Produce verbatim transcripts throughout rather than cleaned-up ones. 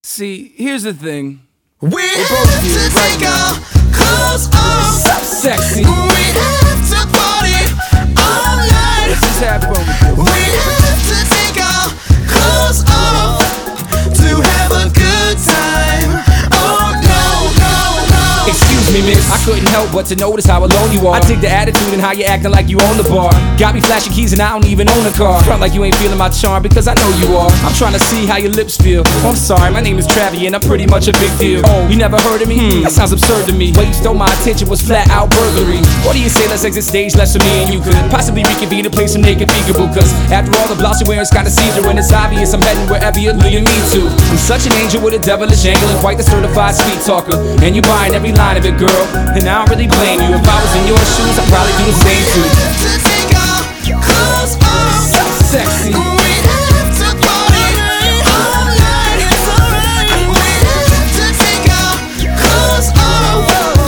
See, here's the thing. We have to take our clothes off. So sexy. We have to party all night. Let's just have fun with this. We have to take our clothes off to have a good time. Oh no, no, no. Excuse me, miss, I couldn't help but to notice how alone you are. I dig the attitude and how you acting like you own the bar. Got me flashing keys and I don't even own a car. Front like you ain't feeling my charm because I know you are. I'm trying to see how your lips feel. Oh, I'm sorry, my name is Travi and I'm pretty much a big deal. Oh, you never heard of me? Hmm, that sounds absurd to me. What you stole my attention was flat out burglary. What do you say, let's exit stage left so me and you could possibly reconvene to play some naked peekaboo. Cause after all the blouse you're wearing's kinda see-through and it's obvious I'm heading wherever you're leading me to. I'm such an angel with a devilish angle and quite the certified sweet talker. And you buying every line of it, girl. And I don't really blame you. If I was in your shoes, I'd probably do the same too. We have to take our clothes off. So sexy. We have to party all night. It's alright. We have to take our clothes off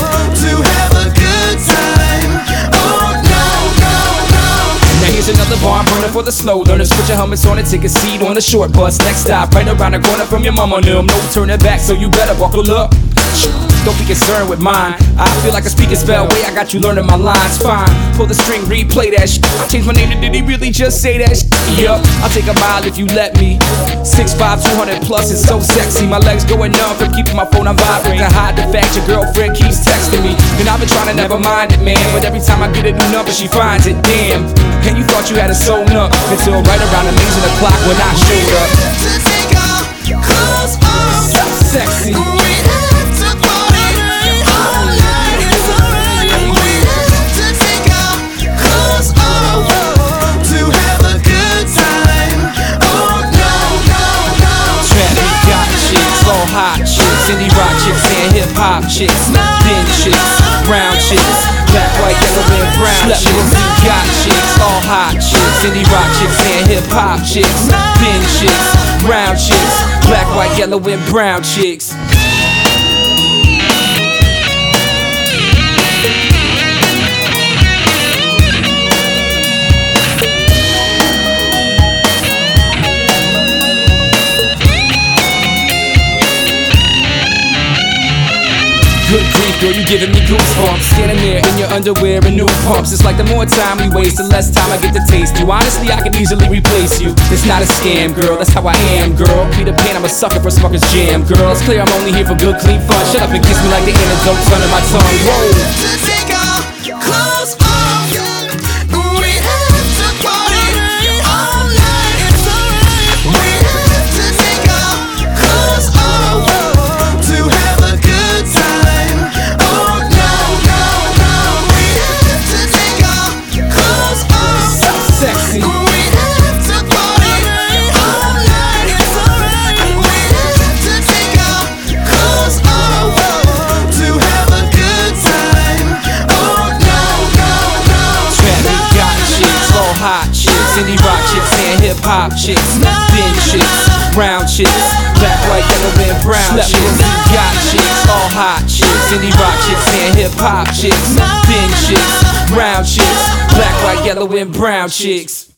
to have a good time. Oh no, no, no. Now here's another barn burner for the slow learners. Put your helmets on and take a seat on the short bus. Next stop, right around the corner from your mama. No, no turning back, so you better buckle up. Don't be concerned with mine. I feel like a speaking spell. Way I got you learning my lines. Fine, pull the string, replay that shit. I changed my name to did he really just say that shit? Yup, I'll take a mile if you let me. six five, two hundred plus is so sexy. My legs going numb from keeping my phone on vibrate. To hide the fact your girlfriend keeps texting me. And I've been trying to never mind it, man. But every time I get a new number, she finds it. Damn, and you thought you had it sewn up until right around amazing o'clock when I showed up. We have to take our clothes off. So sexy. We have to party all night. It's alright. We have to take our clothes off to have a good time. Oh no, no, no. Travi got chicks, all hot chicks, indie rock chicks and hip hop chicks, thin chicks, brown chicks, black, white, yellow, and brown chicks. Got chicks, all hot chicks, indie rock chicks and hip hop chicks, thin chicks, brown chicks, black, white, yellow, and brown chicks. Good grief, girl, you giving me goosebumps. Standing there in your underwear and new pumps. It's like the more time we waste, the less time I get to taste you. Honestly, I could easily replace you. It's not a scam, girl, that's how I am, girl. Peter Pan, I'm a sucker for Smucker's Jam, girl. It's clear I'm only here for good, clean fun. Shut up and kiss me like the antidote's under my tongue. Whoa. We have to take our clothes off. We have to party all night. It's alright. We have to take our clothes off to have a good time. Oh no, no, no. We have to take our clothes off. So sexy. We have to party all night. It's alright. We have to take our clothes off to have a good time. Oh no, no, no. Travi got chicks, all hot chicks, indie rock chicks and hip hop chicks, thin chicks, brown chicks, black, white, yellow, and brown chicks. Got chicks, all hot chicks, indie rock chicks and hip hop chicks, thin chicks, brown chicks, black, white, yellow, and brown chicks.